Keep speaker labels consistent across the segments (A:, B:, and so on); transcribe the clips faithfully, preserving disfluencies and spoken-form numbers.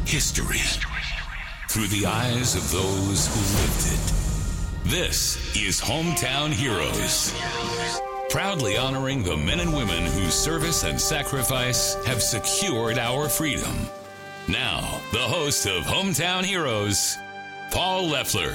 A: history through the eyes of those who lived it. This is Hometown Heroes, proudly honoring the men and women whose service and sacrifice have secured our freedom. Now, the host of Hometown Heroes, Paul Leffler.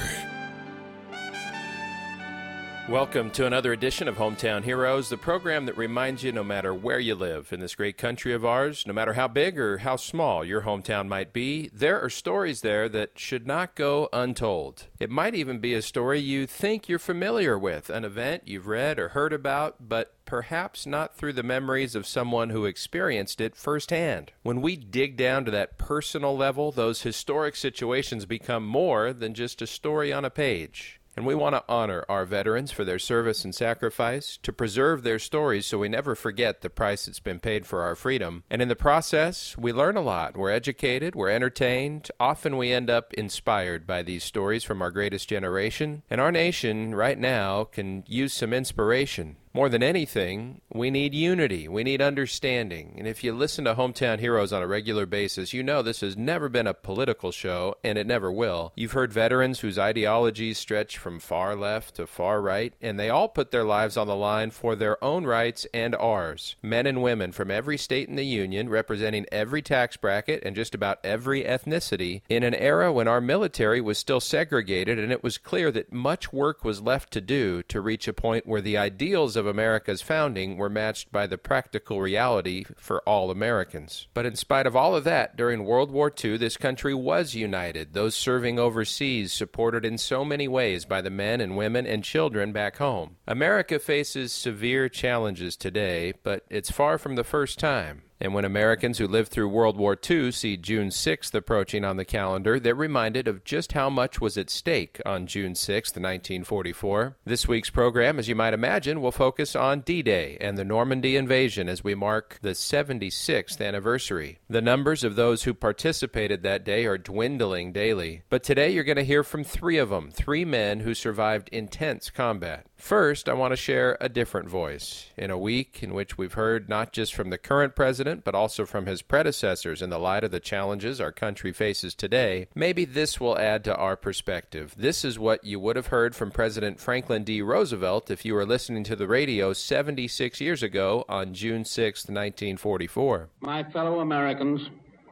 B: Welcome to another edition of Hometown Heroes, the program that reminds you no matter where you live in this great country of ours, no matter how big or how small your hometown might be, there are stories there that should not go untold. It might even be a story you think you're familiar with, an event you've read or heard about, but perhaps not through the memories of someone who experienced it firsthand. When we dig down to that personal level, those historic situations become more than just a story on a page. And we want to honor our veterans for their service and sacrifice, to preserve their stories so we never forget the price that's been paid for our freedom. And in the process, we learn a lot. We're educated, we're entertained. Often we end up inspired by these stories from our greatest generation. And our nation right now can use some inspiration. More than anything, we need unity. We need understanding. And if you listen to Hometown Heroes on a regular basis, you know this has never been a political show, and it never will. You've heard veterans whose ideologies stretch from far left to far right, and they all put their lives on the line for their own rights and ours. Men and women from every state in the Union, representing every tax bracket and just about every ethnicity, in an era when our military was still segregated, and it was clear that much work was left to do to reach a point where the ideals of America's founding were matched by the practical reality for all Americans. But in spite of all of that, during World War Two, this country was united. Those serving overseas supported in so many ways by the men and women and children back home. America faces severe challenges today, but it's far from the first time. And when Americans who lived through World War Two see June sixth approaching on the calendar, they're reminded of just how much was at stake on June sixth, nineteen forty-four. This week's program, as you might imagine, will focus on D-Day and the Normandy invasion as we mark the seventy-sixth anniversary. The numbers of those who participated that day are dwindling daily. But today you're going to hear from three of them, three men who survived intense combat. First, I want to share a different voice. In a week in which we've heard not just from the current president, but also from his predecessors in the light of the challenges our country faces today, maybe this will add to our perspective. This is what you would have heard from President Franklin D. Roosevelt if you were listening to the radio seventy-six years ago on June sixth, nineteen forty-four.
C: My fellow Americans,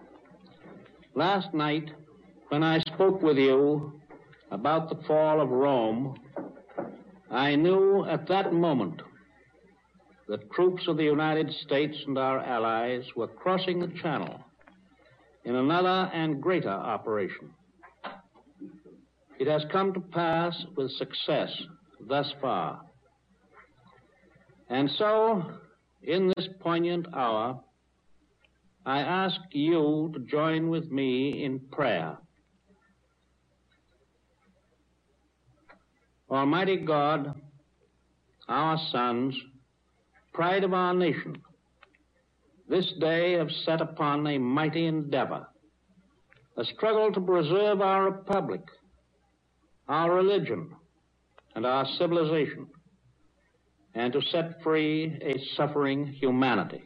C: last night when I spoke with you about the fall of Rome, I knew at that moment that troops of the United States and our allies were crossing the Channel in another and greater operation. It has come to pass with success thus far. And so, in this poignant hour, I ask you to join with me in prayer. Almighty God, our sons, pride of our nation, this day have set upon a mighty endeavor, a struggle to preserve our republic, our religion, and our civilization, and to set free a suffering humanity.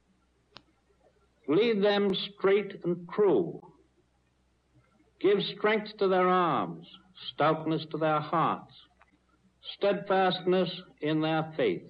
C: Lead them straight and true. Give strength to their arms, stoutness to their hearts, steadfastness in their faith.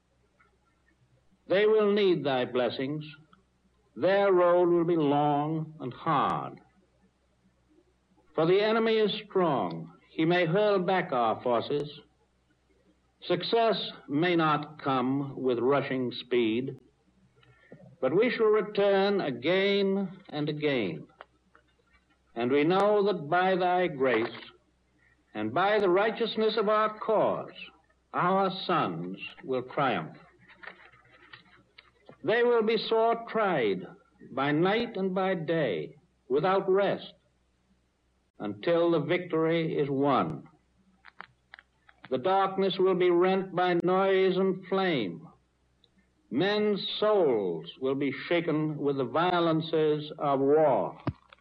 C: They will need thy blessings. Their road will be long and hard. For the enemy is strong. He may hurl back our forces. Success may not come with rushing speed, but we shall return again and again. And we know that by thy grace and by the righteousness of our cause, our sons will triumph. They will be sore tried by night and by day, without rest, until the victory is won. The darkness will be rent by noise and flame. Men's souls will be shaken with the violences of war.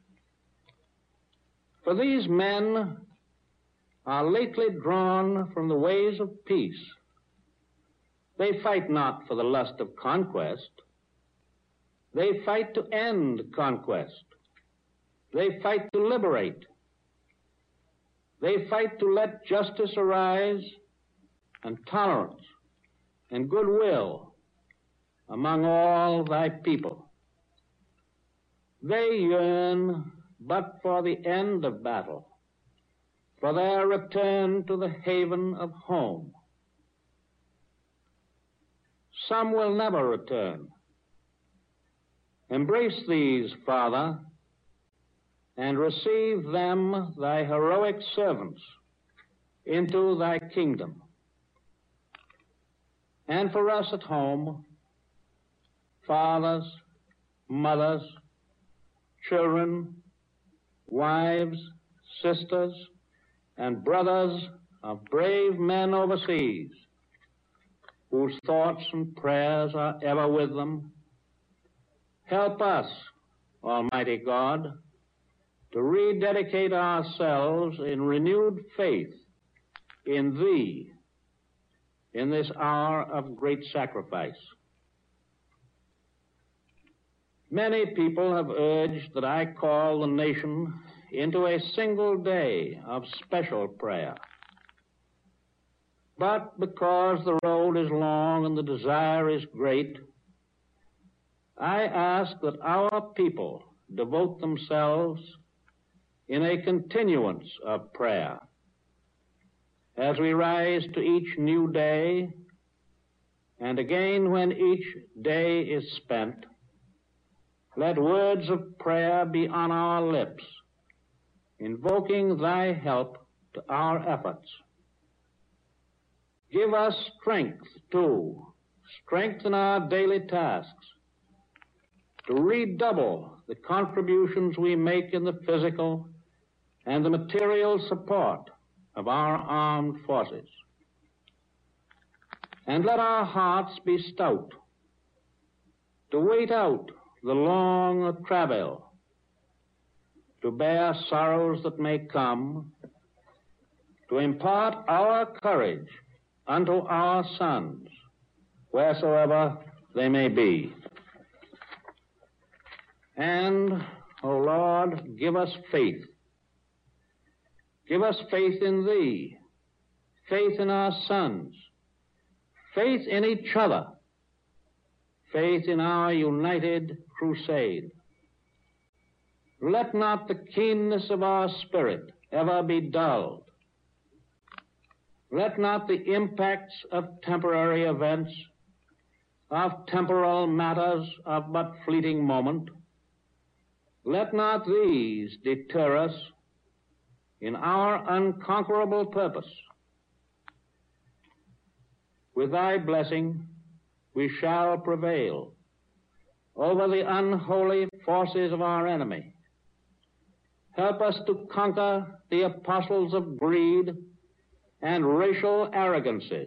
C: For these men are lately drawn from the ways of peace. They fight not for the lust of conquest. They fight to end conquest. They fight to liberate. They fight to let justice arise and tolerance and goodwill among all thy people. They yearn but for the end of battle, for their return to the haven of home. Some will never return. Embrace these, Father, and receive them, thy heroic servants, into thy kingdom. And for us at home, fathers, mothers, children, wives, sisters, and brothers of brave men overseas, whose thoughts and prayers are ever with them, help us, Almighty God, to rededicate ourselves in renewed faith in Thee in this hour of great sacrifice. Many people have urged that I call the nation into a single day of special prayer. But because the road is long and the desire is great, I ask that our people devote themselves in a continuance of prayer. As we rise to each new day, and again when each day is spent, let words of prayer be on our lips, invoking thy help to our efforts. Give us strength, too, strength in our daily tasks, to redouble the contributions we make in the physical and the material support of our armed forces. And let our hearts be stout to wait out the long travail, to bear sorrows that may come, to impart our courage unto our sons, wheresoever they may be. And, O Lord, give us faith. Give us faith in Thee, faith in our sons, faith in each other, faith in our united crusade. Let not the keenness of our spirit ever be dulled. Let not the impacts of temporary events, of temporal matters of but fleeting moment, let not these deter us in our unconquerable purpose. With thy blessing, we shall prevail over the unholy forces of our enemy. Help us to conquer the apostles of greed and racial arrogances.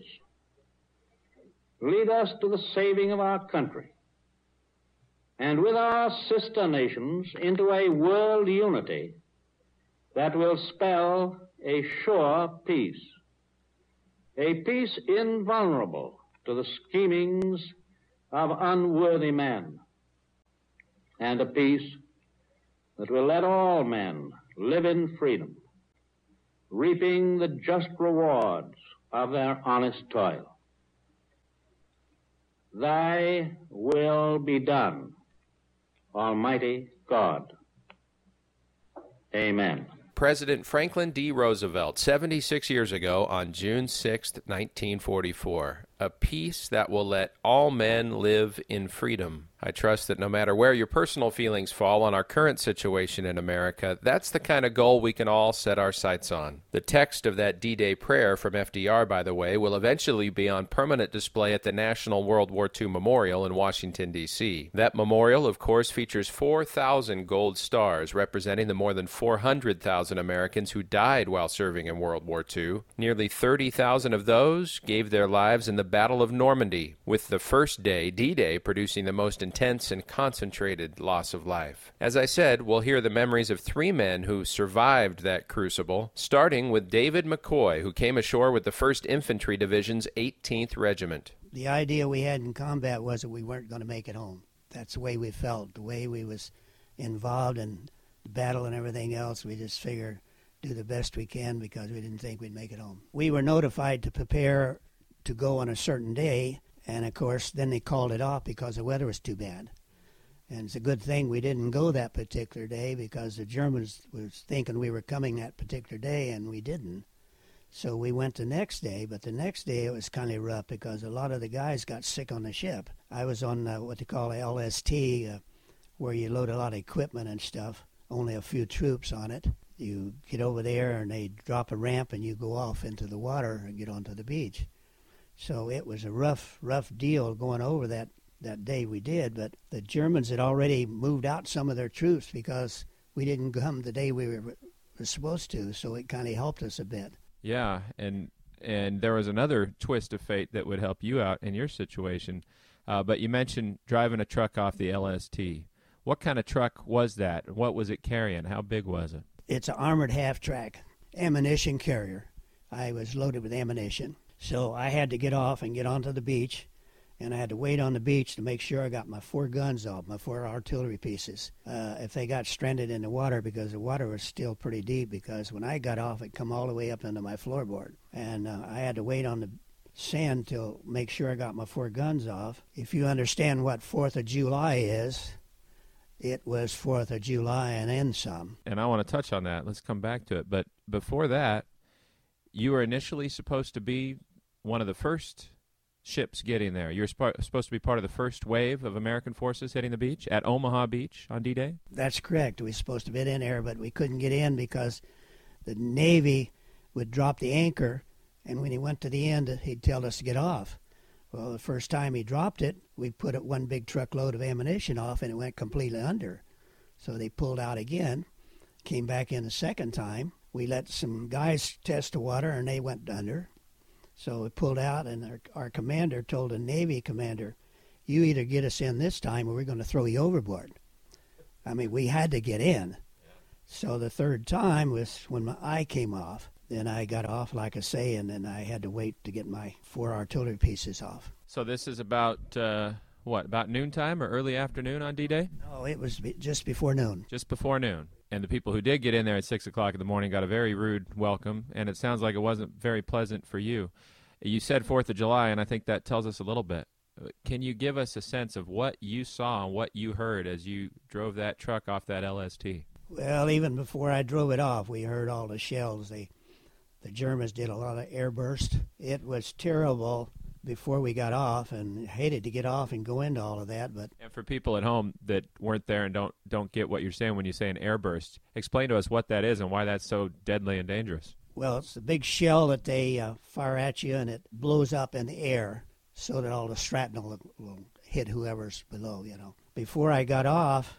C: Lead us to the saving of our country, and with our sister nations into a world unity that will spell a sure peace, a peace invulnerable to the schemings of unworthy men, and a peace that will let all men live in freedom, reaping the just rewards of their honest toil. Thy will be done, Almighty God. Amen.
B: President Franklin D. Roosevelt, seventy-six years ago on June sixth, nineteen forty-four. A peace that will let all men live in freedom. I trust that no matter where your personal feelings fall on our current situation in America, that's the kind of goal we can all set our sights on. The text of that D-Day prayer from F D R, by the way, will eventually be on permanent display at the National World War Two Memorial in Washington, D C That memorial, of course, features four thousand gold stars representing the more than four hundred thousand Americans who died while serving in World War Two. Nearly thirty thousand of those gave their lives in the Battle of Normandy, with the first day, D-Day, producing the most intense and concentrated loss of life. As I said, we'll hear the memories of three men who survived that crucible, starting with David McCoy, who came ashore with the first Infantry Division's eighteenth Regiment.
D: The idea we had in combat was that we weren't going to make it home. That's the way we felt, the way we was involved in the battle and everything else, we just figured do the best we can because we didn't think we'd make it home. We were notified to prepare to go on a certain day, and of course then they called it off because the weather was too bad. And it's a good thing we didn't go that particular day because the Germans was thinking we were coming that particular day, and we didn't. So we went the next day, but the next day it was kind of rough because a lot of the guys got sick on the ship. I was on uh, what they call a L S T, uh, where you load a lot of equipment and stuff, only a few troops on it. You get over there and they drop a ramp and you go off into the water and get onto the beach. So it was a rough, rough deal going over that, that day we did, but the Germans had already moved out some of their troops because we didn't come the day we were, were supposed to, so it kind of helped us a bit.
B: Yeah, and and there was another twist of fate that would help you out in your situation. Uh, but you mentioned driving a truck off the L S T. What kind of truck was that? What was it carrying? How big was it?
D: It's an armored half-track ammunition carrier. I was loaded with ammunition. So I had to get off and get onto the beach, and I had to wait on the beach to make sure I got my four guns off, my four artillery pieces. Uh, if they got stranded in the water, because the water was still pretty deep, because when I got off, it come all the way up into my floorboard. And uh, I had to wait on the sand to make sure I got my four guns off. If you understand what fourth of July is, it was fourth of July and then some.
B: And I want to touch on that. Let's come back to it. But before that, you were initially supposed to be one of the first ships getting there. You were sp- supposed to be part of the first wave of American forces hitting the beach at Omaha Beach on D-Day?
D: That's correct. We were supposed to be in there, but we couldn't get in because the Navy would drop the anchor, and when he went to the end, he'd tell us to get off. Well, the first time he dropped it, we put it one big truckload of ammunition off, and it went completely under. So they pulled out again, came back in the second time. We let some guys test the water, and they went under. So we pulled out, and our, our commander told the Navy commander, you either get us in this time or we're going to throw you overboard. I mean, we had to get in. Yeah. So the third time was when my eye came off. Then I got off, like I say, and then I had to wait to get my four artillery pieces off.
B: So this is about, uh, what, about noontime or early afternoon on D-Day?
D: No, it was be- just before noon.
B: Just before noon. And the people who did get in there at six o'clock in the morning got a very rude welcome, and it sounds like it wasn't very pleasant for you. You said fourth of July, and I think that tells us a little bit. Can you give us a sense of what you saw and what you heard as you drove that truck off that L S T?
D: Well, even before I drove it off, we heard all the shells. They, the Germans did a lot of airburst. It was terrible before we got off, and hated to get off and go into all of that. But
B: and for people at home that weren't there and don't don't get what you're saying when you say an airburst, explain to us what that is and why that's so deadly and dangerous.
D: Well, it's a big shell that they uh, fire at you, and it blows up in the air so that all the shrapnel will, will hit whoever's below, you know. Before I got off,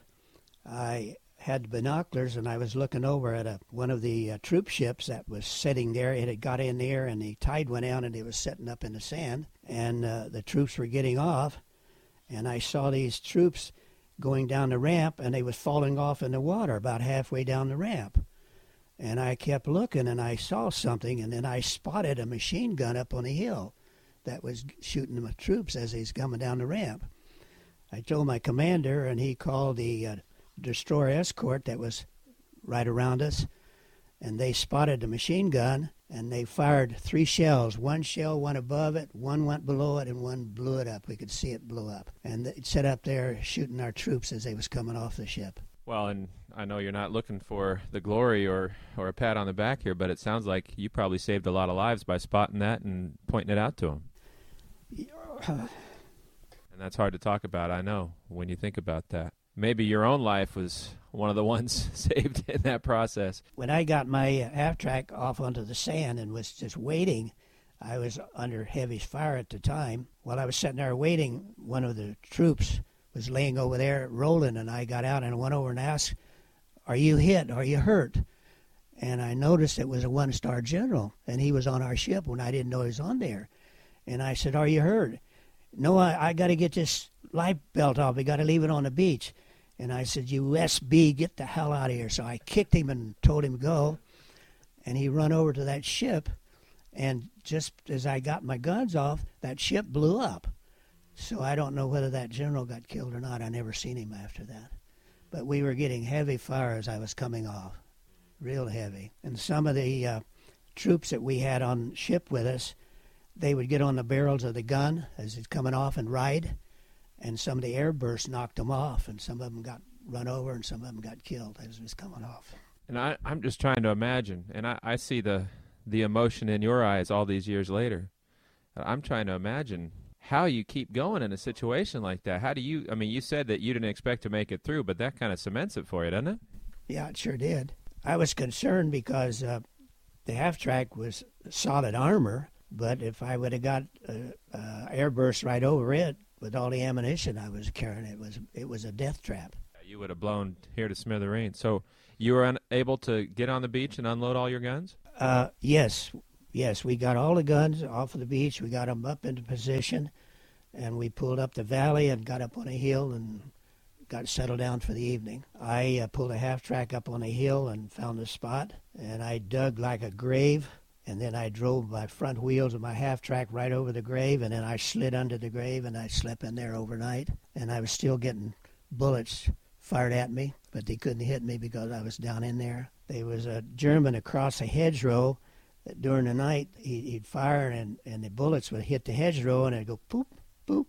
D: I had binoculars, and I was looking over at a, one of the uh, troop ships that was sitting there. It had got in there, and the tide went out, and it was sitting up in the sand, and uh, the troops were getting off, and I saw these troops going down the ramp, and they was falling off in the water about halfway down the ramp. And I kept looking, and I saw something, and then I spotted a machine gun up on a hill that was shooting the troops as he's coming down the ramp. I told my commander, and he called the uh, destroyer escort that was right around us, and they spotted the machine gun, and they fired three shells. One shell went above it, one went below it, and one blew it up. We could see it blow up. And it set up there shooting our troops as they was coming off the ship.
B: Well, and I know you're not looking for the glory or, or a pat on the back here, but it sounds like you probably saved a lot of lives by spotting that and pointing it out to them. And that's hard to talk about, I know, when you think about that. Maybe your own life was one of the ones saved in that process.
D: When I got my half-track off onto the sand and was just waiting, I was under heavy fire at the time. While I was sitting there waiting, one of the troops was laying over there rolling, and I got out and went over and asked, are you hit? Are you hurt? And I noticed it was a one-star general, and he was on our ship when I didn't know he was on there. And I said, are you hurt? No, I, I got to get this life belt off. We got to leave it on the beach. And I said, you S B, get the hell out of here. So I kicked him and told him to go. And he run over to that ship, and just as I got my guns off, that ship blew up. So I don't know whether that general got killed or not. I never seen him after that. but we were getting heavy fire as I was coming off, real heavy. And some of the uh, troops that we had on ship with us, they would get on the barrels of the gun as it's coming off and ride, and some of the airbursts knocked them off, and some of them got run over, and some of them got killed as it was coming off.
B: And I, I'm just trying to imagine, and I, I see the the emotion in your eyes all these years later. I'm trying to imagine how you keep going in a situation like that. How do you, I mean, you said that you didn't expect to make it through, but that kind of cements it for you, doesn't it?
D: Yeah, it sure did. I was concerned because uh, the half-track was solid armor, but if I would have got uh, uh, airburst right over it with all the ammunition I was carrying, it was it was a death trap.
B: You would have blown here to smithereens. So you were unable to get on the beach and unload all your guns?
D: Uh, yes, yes. We got all the guns off of the beach. We got them up into position, and we pulled up the valley and got up on a hill and got settled down for the evening. I uh, pulled a half-track up on a hill and found a spot, and I dug like a grave, and then I drove my front wheels of my half-track right over the grave, and then I slid under the grave, and I slept in there overnight, and I was still getting bullets fired at me, but they couldn't hit me because I was down in there. There was a German across a hedgerow that during the night he, he'd fire, and, and the bullets would hit the hedgerow, and it'd go poop, poop.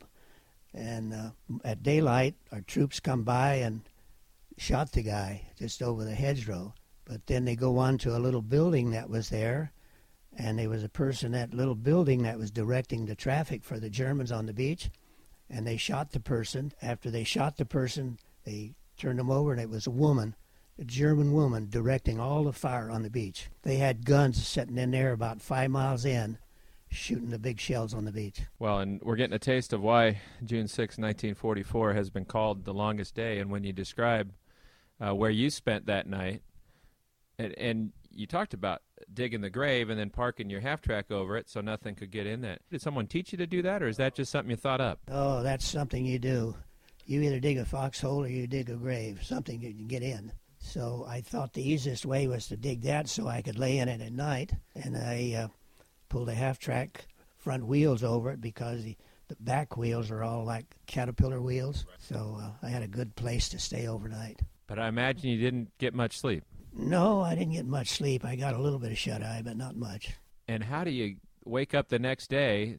D: And uh, at daylight, our troops come by and shot the guy just over the hedgerow. But then they go on to a little building that was there, and there was a person at that little building that was directing the traffic for the Germans on the beach, and they shot the person. After they shot the person, they turned him over, and it was a woman, a German woman, directing all the fire on the beach. They had guns sitting in there about five miles in, shooting the big shells on the beach.
B: Well, and we're getting a taste of why June sixth, nineteen forty-four has been called the longest day. And when you describe uh, where you spent that night, and, and you talked about digging the grave and then parking your half-track over it so nothing could get in that. Did someone teach you to do that, or is that just something you thought up?
D: Oh, that's something you do. You either dig a foxhole or you dig a grave, something you can get in. So I thought the easiest way was to dig that so I could lay in it at night. And I uh, pulled a half-track front wheels over it because the, the back wheels are all like Caterpillar wheels. So uh, I had a good place to stay overnight.
B: But I imagine you didn't get much sleep.
D: No, I didn't get much sleep. I got a little bit of shut-eye, but not much.
B: And how do you wake up the next day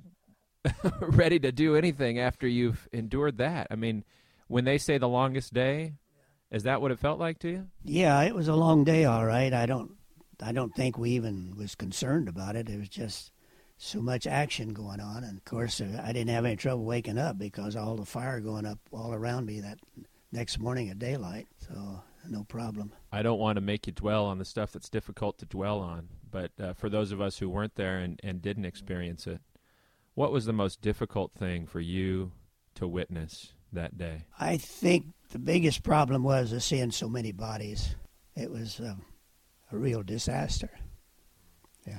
B: ready to do anything after you've endured that? I mean, when they say the longest day, is that what it felt like to you?
D: Yeah, it was a long day, all right. I don't I don't think we even was concerned about it. It was just so much action going on. And, of course, I didn't have any trouble waking up because all the fire going up all around me that next morning at daylight. So no problem.
B: I don't want to make you dwell on the stuff that's difficult to dwell on, but uh, for those of us who weren't there and, and didn't experience it, what was the most difficult thing for you to witness that day?
D: I think the biggest problem was uh, seeing so many bodies. It was um, a real disaster. Yeah.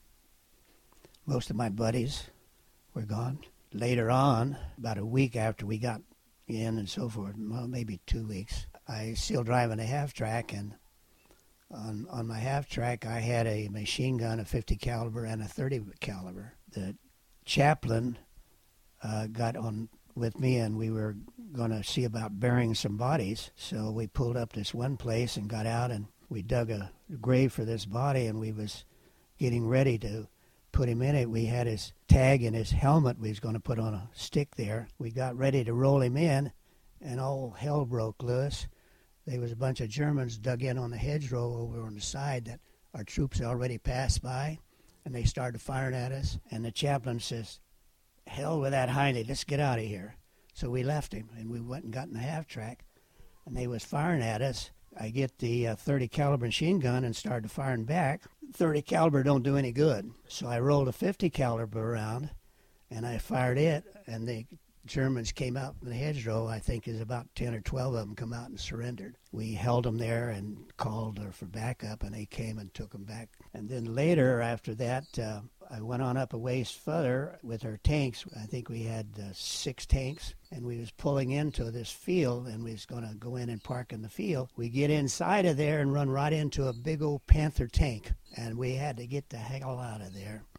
D: Most of my buddies were gone. Later on, about a week after we got in and so forth, well, maybe two weeks, I still driving a half-track, and on on my half-track I had a machine gun, a fifty caliber and a thirty caliber. The chaplain uh, got on with me, and we were going to see about burying some bodies. So we pulled up this one place and got out, and we dug a grave for this body, and we was getting ready to put him in it. We had his tag and his helmet we was going to put on a stick there. We got ready to roll him in, and all hell broke loose. There was a bunch of Germans dug in on the hedgerow over on the side that our troops had already passed by, and they started firing at us. And the chaplain says, "Hell with that Heine, let's get out of here." So we left him, and we went and got in the half-track, and they was firing at us. I get the uh, thirty caliber machine gun and started firing back. thirty caliber don't do any good. So I rolled a fifty caliber around, and I fired it, and the Germans came out from the hedgerow. I think there's about ten or twelve of them come out and surrendered. We held them there and called for backup, and they came and took them back. And then later, after that, uh, I went on up a ways further with our tanks. I think we had uh, six tanks, and we was pulling into this field, and we was going to go in and park in the field. We get inside of there and run right into a big old Panther tank, and we had to get the hell out of there.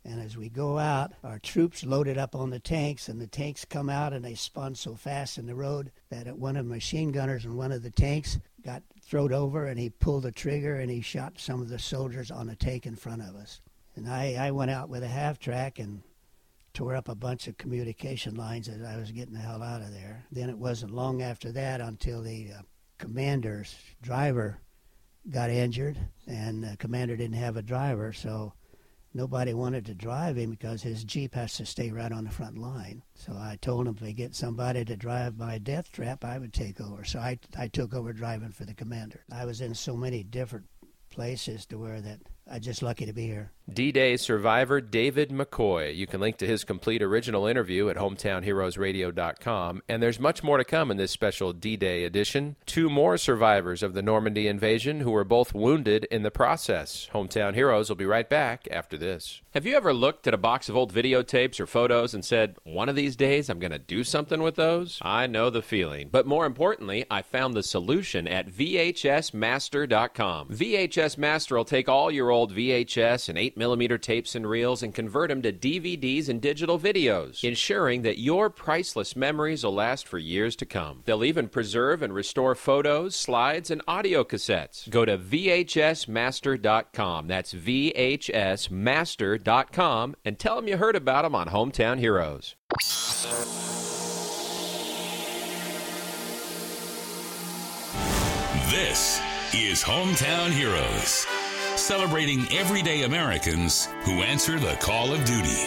D: And as we go out, our troops loaded up on the tanks, and the tanks come out, and they spun so fast in the road that one of the machine gunners in one of the tanks got thrown over, and he pulled the trigger, and he shot some of the soldiers on the tank in front of us. And I, I went out with a half-track and tore up a bunch of communication lines as I was getting the hell out of there. Then it wasn't long after that until the uh, commander's driver got injured, and the commander didn't have a driver, so nobody wanted to drive him because his Jeep has to stay right on the front line. So I told him if they get somebody to drive my death trap, I would take over. So I, I took over driving for the commander. I was in so many different places to where that I'm just lucky to be here.
B: D-Day survivor David McCoy. You can link to his complete original interview at hometown heroes radio dot com. And there's much more to come in this special D-Day edition. Two more survivors of the Normandy invasion who were both wounded in the process. Hometown Heroes will be right back after this. Have you ever looked at a box of old videotapes or photos and said, one of these days I'm going to do something with those? I know the feeling. But more importantly, I found the solution at V H S master dot com. V H S Master will take all your old V H S and eight millimeter tapes and reels and convert them to D V Ds and digital videos, ensuring that your priceless memories will last for years to come. They'll even preserve and restore photos, slides, and audio cassettes. Go to V H S master dot com. That's V H S master dot com, and tell them you heard about them on Hometown Heroes.
A: This is Hometown Heroes, celebrating everyday Americans who answer the call of duty.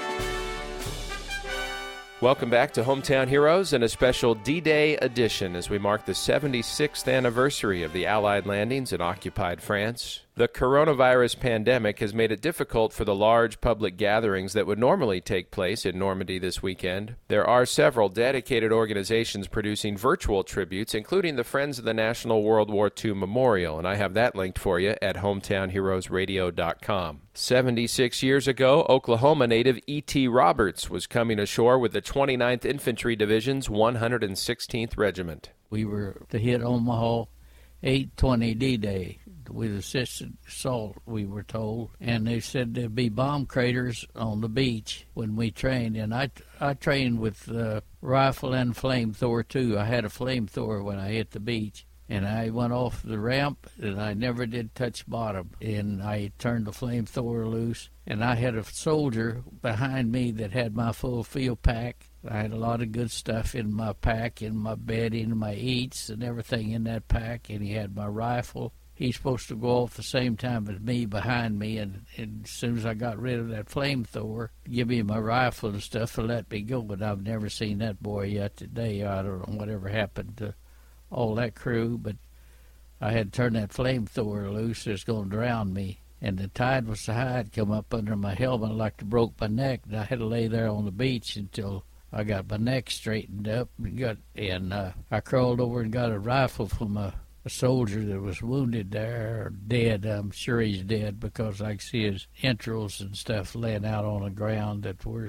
B: Welcome back to Hometown Heroes and a special D-Day edition as we mark the seventy-sixth anniversary of the Allied landings in occupied France. The coronavirus pandemic has made it difficult for the large public gatherings that would normally take place in Normandy this weekend. There are several dedicated organizations producing virtual tributes, including the Friends of the National World War Two Memorial, and I have that linked for you at hometown heroes radio dot com. seventy-six years ago, Oklahoma native E T Roberts was coming ashore with the twenty-ninth Infantry Division's one hundred sixteenth Regiment.
E: We were to hit Omaha eight twenty D-Day with assisted assault, we were told, and they said there'd be bomb craters on the beach when we trained, and I, I trained with uh, rifle and flamethrower too. I had a flamethrower when I hit the beach, and I went off the ramp, and I never did touch bottom, and I turned the flamethrower loose, and I had a soldier behind me that had my full field pack. I had a lot of good stuff in my pack, in my bedding, my eats, and everything in that pack, and he had my rifle. He's supposed to go off the same time as me behind me, and, and as soon as I got rid of that flamethrower, give me my rifle and stuff and let me go. But I've never seen that boy yet today. I don't know whatever happened to all that crew, but I had to turn that flamethrower loose. It's going to drown me. And the tide was so high, it come up under my helmet like it broke my neck, and I had to lay there on the beach until I got my neck straightened up, and got and uh, I crawled over and got a rifle from a, a soldier that was wounded there, or dead. I'm sure he's dead because I could see his entrails and stuff laying out on the ground that were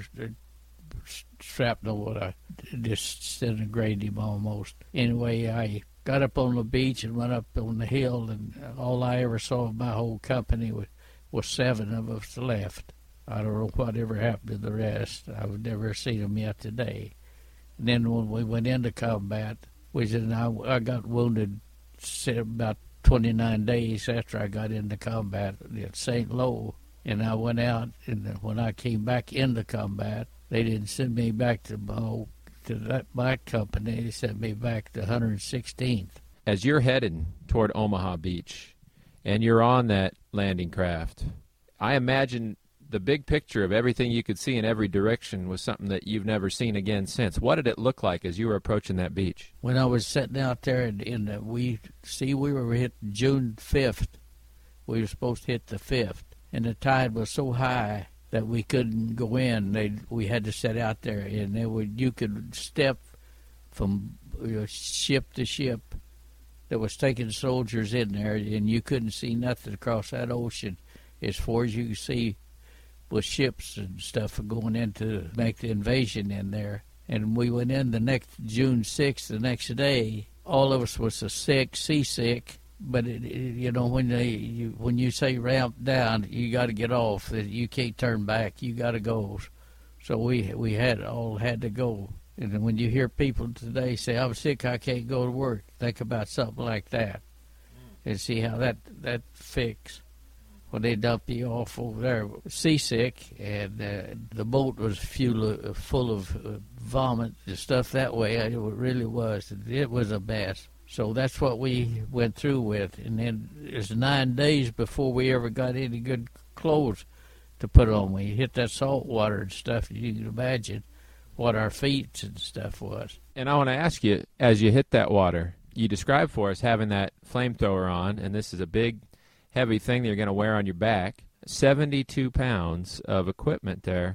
E: shrapnel would I just disintegrated him almost. Anyway, I got up on the beach and went up on the hill, and all I ever saw of my whole company was, was seven of us left. I don't know whatever happened to the rest. I've never seen them yet today. And then when we went into combat, we said, I, I got wounded about twenty-nine days after I got into combat at Saint Lo, and I went out, and when I came back into combat, they didn't send me back to my, to that, my company. They sent me back to one hundred sixteenth.
B: As you're heading toward Omaha Beach, and you're on that landing craft, I imagine the big picture of everything you could see in every direction was something that you've never seen again since. What did it look like as you were approaching that beach?
E: When I was sitting out there, in, in the, we see we were hit June fifth. We were supposed to hit the fifth, and the tide was so high that we couldn't go in. They we had to sit out there, and they would you could step from you know, ship to ship that was taking soldiers in there, and you couldn't see nothing across that ocean as far as you could see with ships and stuff going in to make the invasion in there. And we went in the next June sixth, the next day. All of us was sick, seasick, But it, it, you know, when they you, when you say ramp down, you got to get off. You can't turn back. You got to go. So we we had all had to go. And when you hear people today say, "I'm sick, I can't go to work," think about something like that, and see how that that fix. When they dump you off over there, seasick, and uh, the boat was full of, full of uh, vomit and stuff that way. It really was. It was a mess. So that's what we went through with. And then it was nine days before we ever got any good clothes to put on. We hit that salt water and stuff. You can imagine what our feet and stuff was.
B: And I want to ask you, as you hit that water, you described for us having that flamethrower on, and this is a big, heavy thing that you're going to wear on your back, seventy-two pounds of equipment there,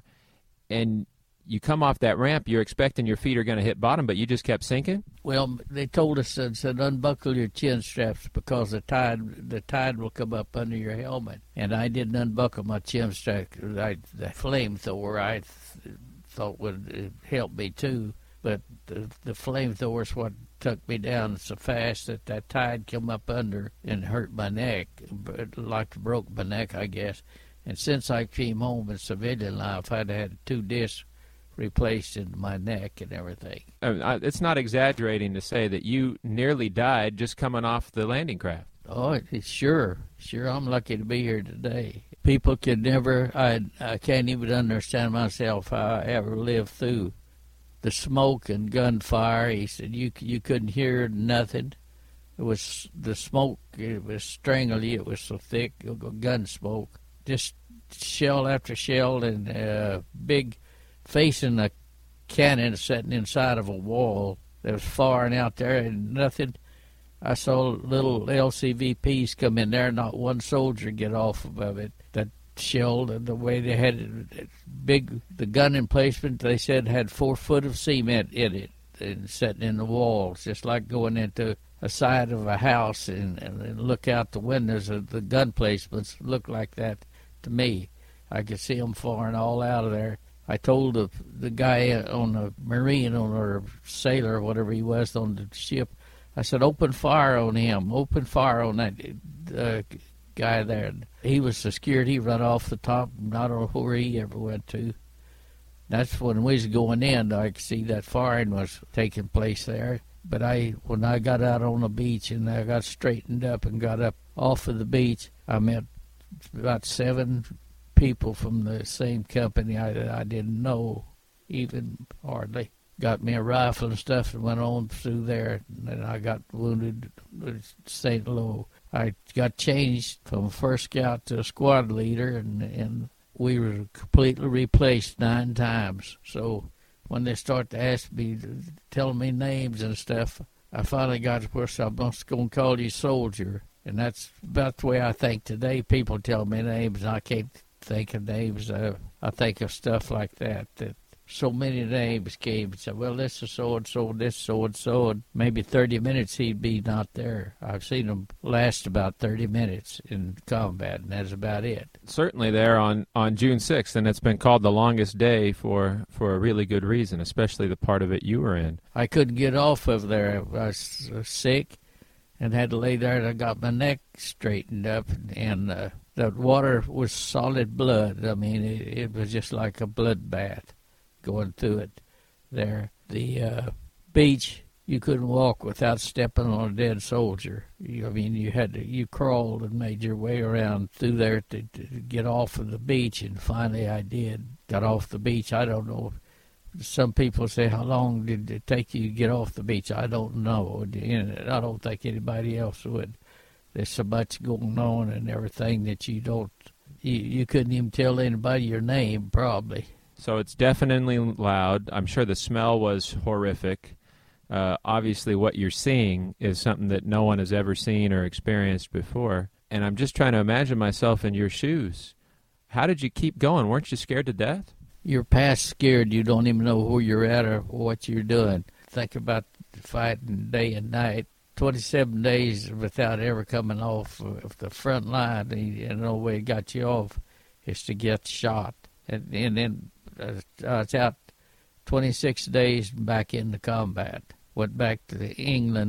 B: and you come off that ramp, you're expecting your feet are going to hit bottom, but you just kept sinking?
E: Well, they told us and said unbuckle your chin straps because the tide the tide will come up under your helmet. And I didn't unbuckle my chin strap. I, the flamethrower I th- thought would help me too, but the, the flamethrower is what took me down so fast that that tide come up under and hurt my neck, like broke my neck, I guess. And since I came home in civilian life, I'd had two discs replaced in my neck and everything.
B: Uh, it's not exaggerating to say that you nearly died just coming off the landing craft.
E: Oh, it, sure. Sure, I'm lucky to be here today. People can never, I, I can't even understand myself how I ever lived through the smoke and gunfire. He said you you couldn't hear nothing. It was the smoke, it was strangle you. It was so thick, gun smoke. Just shell after shell and uh, big facing a cannon sitting inside of a wall that was firing out there and nothing. I saw little L C V Ps come in there, not one soldier get off of it. That shelled and the way they had it, big, the gun emplacement, they said had four foot of cement in it and sitting in the walls, just like going into a side of a house and, and look out the windows of the gun placements looked like that to me. I could see them firing all out of there. I told the, the guy on the Marine on or sailor or whatever he was on the ship, I said, open fire on him, open fire on that uh, guy there. He was so scared he run off the top, not know where he ever went to. That's when we was going in, I could see that firing was taking place there. But I, when I got out on the beach and I got straightened up and got up off of the beach, I met about seven people from the same company I, I didn't know, even hardly. Got me a rifle and stuff and went on through there, and I got wounded at Saint Lo. I got changed from first scout to a squad leader, and, and we were completely replaced nine times. So when they start to ask me, telling me names and stuff, I finally got to where I'm just going to call you soldier. And that's about the way I think today. People tell me names, and I can't think of names. Uh, I think of stuff like that, that so many names came and said, well, this is so-and-so, this so-and-so, and maybe thirty minutes he'd be not there. I've seen him last about thirty minutes in combat, and that's about it.
B: Certainly there on, on June sixth, and it's been called the longest day for, for a really good reason, especially the part of it you were in.
E: I couldn't get off of there. I was sick and had to lay there, and I got my neck straightened up, and uh, the water was solid blood. I mean, it, it was just like a bloodbath going through it there. The uh, beach, you couldn't walk without stepping on a dead soldier. You, I mean, you had to, you crawled and made your way around through there to, to get off of the beach, and finally I did. Got off the beach. I don't know. Some people say, how long did it take you to get off the beach? I don't know. And I don't think anybody else would. There's so much going on and everything that you don't, you, you couldn't even tell anybody your name, probably.
B: So it's definitely loud. I'm sure the smell was horrific. Uh, obviously what you're seeing is something that no one has ever seen or experienced before. And I'm just trying to imagine myself in your shoes. How did you keep going? Weren't you scared to death?
E: You're past scared. You don't even know who you're at or what you're doing. Think about fighting day and night. twenty-seven days without ever coming off of the front line. And the only way it got you off is to get shot. And, and then uh, I was out twenty-six days back into combat. Went back to England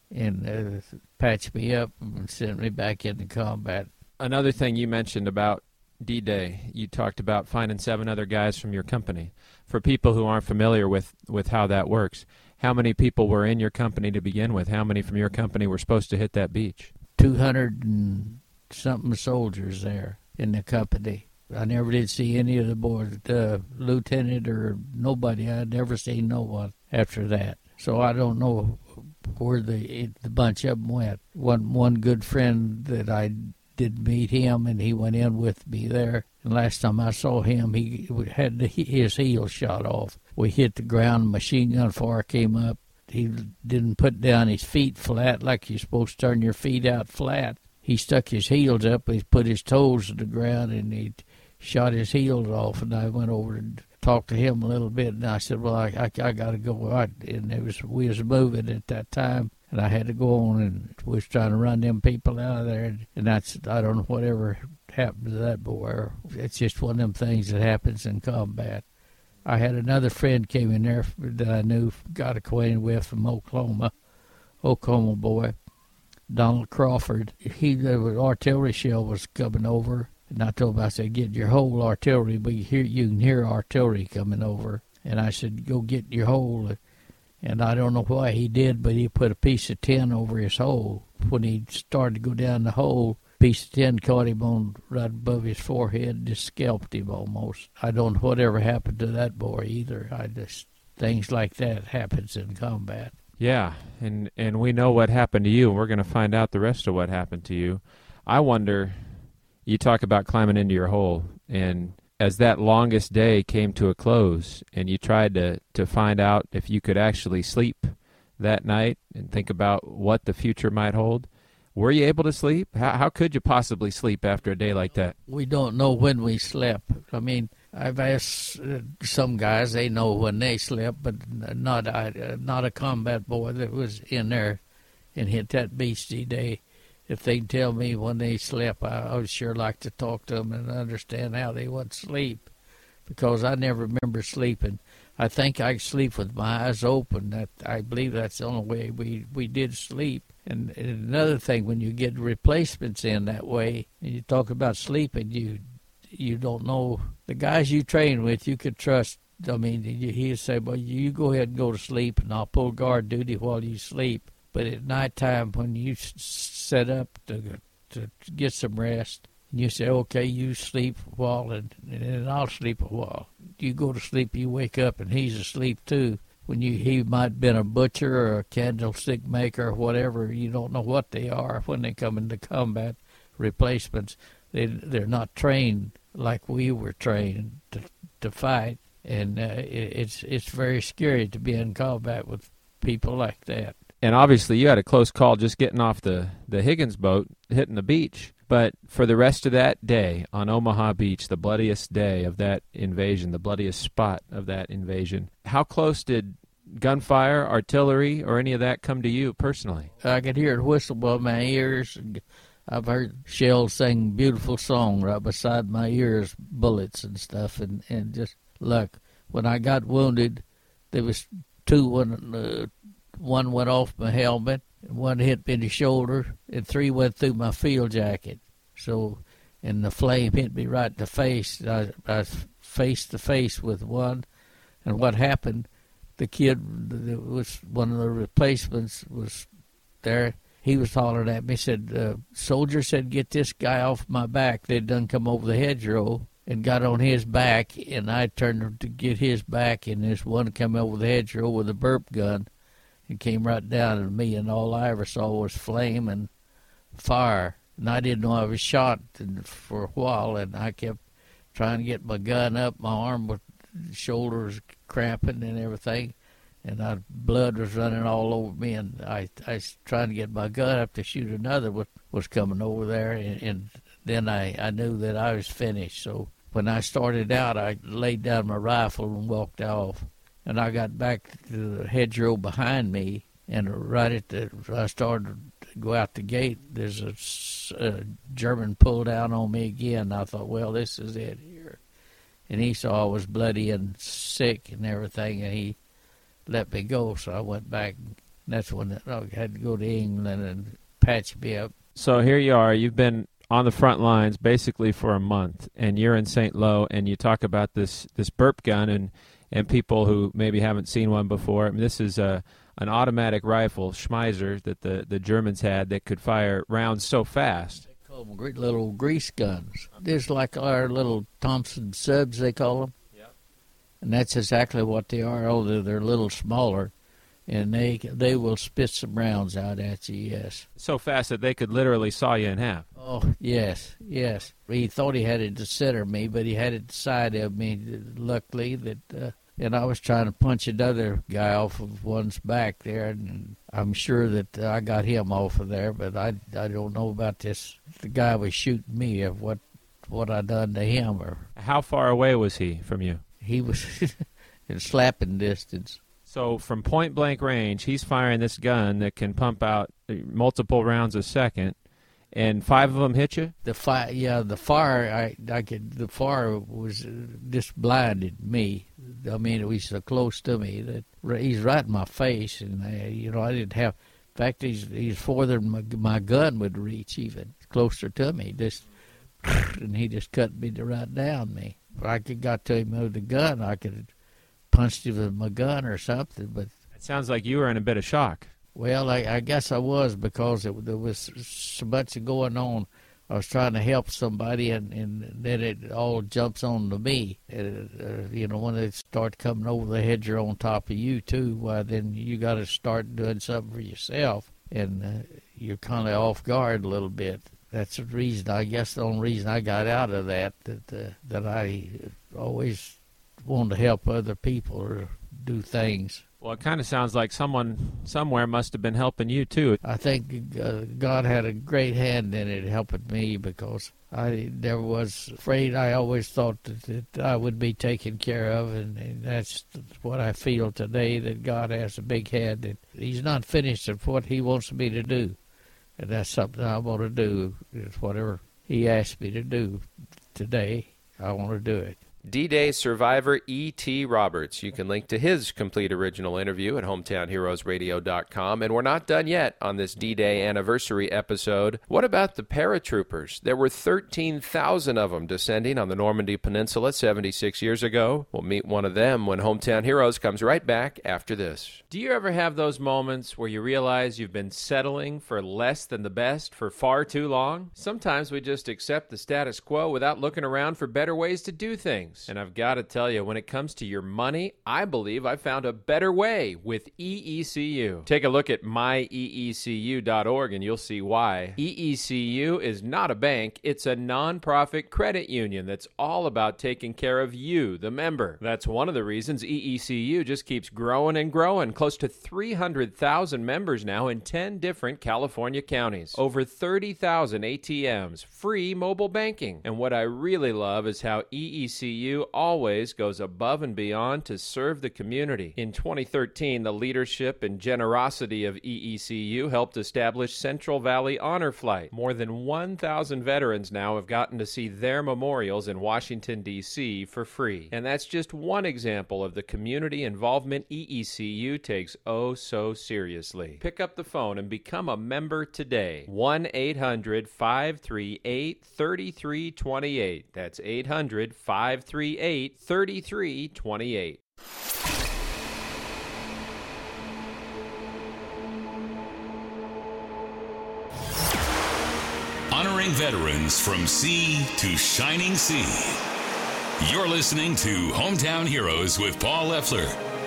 E: and uh, patched me up and sent me back into combat.
B: Another thing you mentioned about D-Day, you talked about finding seven other guys from your company. For people who aren't familiar with, with how that works, how many people were in your company to begin with? How many from your company were supposed to hit that beach?
E: two hundred and something soldiers there in the company. I never did see any of the boys, the lieutenant or nobody. I'd never seen no one after that. So I don't know where the the bunch of them went. One one good friend that I did meet him, and he went in with me there. And last time I saw him, he had his heel shot off. We hit the ground, machine gun fire came up. He didn't put down his feet flat like you're supposed to turn your feet out flat. He stuck his heels up, he put his toes to the ground, and he shot his heels off. And I went over and talked to him a little bit, and I said, well, I, I, I got to go out. And it was, we was moving at that time, and I had to go on, and we was trying to run them people out of there. And that's, I don't know whatever happened to that boy. It's just one of them things that happens in combat. I had another friend came in there that I knew, got acquainted with from Oklahoma, Oklahoma boy, Donald Crawford. He, the artillery shell was coming over, and I told him, I said, get your whole artillery, but you, hear, you can hear artillery coming over. And I said, go get your hole. And I don't know why he did, but he put a piece of tin over his hole. When he started to go down the hole, piece of tin caught him on right above his forehead, just scalped him almost. I don't know whatever happened to that boy either. I just, things like that happens in combat.
B: Yeah, and, and we know what happened to you, and we're going to find out the rest of what happened to you. I wonder, you talk about climbing into your hole, and as that longest day came to a close, and you tried to, to find out if you could actually sleep that night and think about what the future might hold, were you able to sleep? How, how could you possibly sleep after a day like that?
E: We don't know when we slept. I mean, I've asked uh, some guys, they know when they slept, but not uh, not a combat boy that was in there and hit that beach D-Day. If they can tell me when they slept, I, I would sure like to talk to them and understand how they would sleep, because I never remember sleeping. I think I sleep with my eyes open. That I believe that's the only way we, we did sleep. And, and another thing, when you get replacements in that way, and you talk about sleeping, you you don't know. The guys you train with, you could trust. I mean, he'd say, well, you go ahead and go to sleep, and I'll pull guard duty while you sleep. But at nighttime, when you set up to, to get some rest, and you say, okay, you sleep a while, and, and I'll sleep a while. You go to sleep, you wake up, and he's asleep too. When you, he might have been a butcher or a candlestick maker or whatever, you don't know what they are when they come into combat. Replacements, they, they're not trained like we were trained to, to fight, and uh, it, it's it's very scary to be in combat with people like that.
B: And obviously you had a close call just getting off the, the Higgins boat, hitting the beach. But for the rest of that day on Omaha Beach, the bloodiest day of that invasion, the bloodiest spot of that invasion, how close did gunfire, artillery, or any of that come to you personally?
E: I could hear it whistle above my ears. I've heard shells sing beautiful song right beside my ears, bullets and stuff, and, and just luck. When I got wounded, there was two, one, uh, one went off my helmet, one hit me in the shoulder, and three went through my field jacket. So, and the flame hit me right in the face. I, I face to face with one, and what happened, the kid that was one of the replacements was there. He was hollering at me, said, uh, soldier said, get this guy off my back. They'd done come over the hedgerow and got on his back, and I turned to get his back, and this one come over the hedgerow with a burp gun and came right down at me, and all I ever saw was flame and fire. And I didn't know I was shot for a while, and I kept trying to get my gun up. My arm was, shoulder was cramping and everything, and I, blood was running all over me, and I, I was trying to get my gun up to shoot another was, was coming over there, and, and then I, I knew that I was finished. So when I started out, I laid down my rifle and walked off, and I got back to the hedgerow behind me, and right at the, I started to go out the gate, there's a, a German pulled down on me again. I thought, well, this is it here. And he saw I was bloody and sick and everything, and he let me go. So I went back and That's when I had to go to England and patch me up.
F: So here you are. You've been on the front lines basically for a month, and you're in Saint Lo, and you talk about this this burp gun, and and people who maybe haven't seen one before. I mean, this is a an automatic rifle, Schmeiser, that the, the Germans had that could fire rounds so fast.
E: They call them great little grease guns. There's like our little Thompson subs, they call them. Yep. And that's exactly what they are, although they're a little smaller. And they they will spit some rounds out at you, yes.
F: So fast that they could literally saw you in half.
E: Oh, yes, yes. He thought he had it to center me, but he had it to side of me, luckily. That, uh, and I was trying to punch another guy off of one's back there, and I'm sure that I got him off of there, but I, I don't know about this. The guy was shooting me of what, what I done to him. Or
F: how far away was he from you?
E: He was in slapping distance.
F: So from point-blank range, he's firing this gun that can pump out multiple rounds a second, and five of them hit you?
E: The fire, yeah, the fire, I, I could, the fire was just blinded me. I mean, it was so close to me that he's right in my face, and I, you know, I didn't have. In fact, he's he's farther than my, my gun would reach, even closer to me. Just, and he just cut me to right down me. If I could got to him with the gun, I could. Punched him with my gun or something, but
F: it sounds like you were in a bit of shock.
E: Well, I, I guess I was, because it, there was so much going on. I was trying to help somebody, and, and then it all jumps on to me. It, uh, you know, when they start coming over the hedge on top of you too, well, then you got to start doing something for yourself, and uh, you're kind of off guard a little bit. That's the reason. I guess the only reason I got out of that that uh, that I always. Want to help other people or do things.
F: Well, it kind of sounds like someone somewhere must have been helping you, too.
E: I think uh, God had a great hand in it helping me, because I never was afraid. I always thought that, that I would be taken care of, and, and that's what I feel today, that God has a big hand. And he's not finished with what he wants me to do, and that's something I want to do. Is whatever he asked me to do today, I want to do it.
B: D-Day survivor E T. Roberts. You can link to his complete original interview at hometown heroes radio dot com. And we're not done yet on this D-Day anniversary episode. What about the paratroopers? There were thirteen thousand of them descending on the Normandy Peninsula seventy-six years ago. We'll meet one of them when Hometown Heroes comes right back after this. Do you ever have those moments where you realize you've been settling for less than the best for far too long? Sometimes we just accept the status quo without looking around for better ways to do things. And I've got to tell you, when it comes to your money, I believe I found a better way with E E C U. Take a look at my e e c u dot org and you'll see why. E E C U is not a bank, it's a nonprofit credit union that's all about taking care of you, the member. That's one of the reasons E E C U just keeps growing and growing. Close to three hundred thousand members now in ten different California counties. Over thirty thousand A T Ms, free mobile banking. And what I really love is how E E C U always goes above and beyond to serve the community. In twenty thirteen, the leadership and generosity of E E C U helped establish Central Valley Honor Flight. More than one thousand veterans now have gotten to see their memorials in Washington, D C for free. And that's just one example of the community involvement E E C U takes oh so seriously. Pick up the phone and become a member today. one eight hundred five three eight three three two eight. That's eight hundred five three eight three three two eight.
A: Honoring veterans from sea to shining sea. You're listening to Hometown Heroes with Paul Leffler.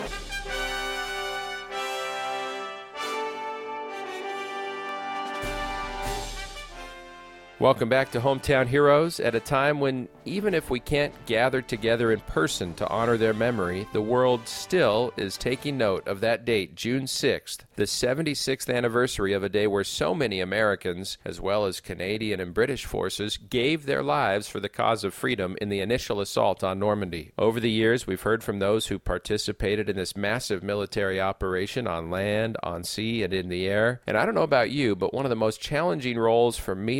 B: Welcome back to Hometown Heroes at a time when, even if we can't gather together in person to honor their memory, the world still is taking note of that date, June sixth, the seventy-sixth anniversary of a day where so many Americans, as well as Canadian and British forces, gave their lives for the cause of freedom in the initial assault on Normandy. Over the years, we've heard from those who participated in this massive military operation on land, on sea, and in the air. And I don't know about you, but one of the most challenging roles for me to try to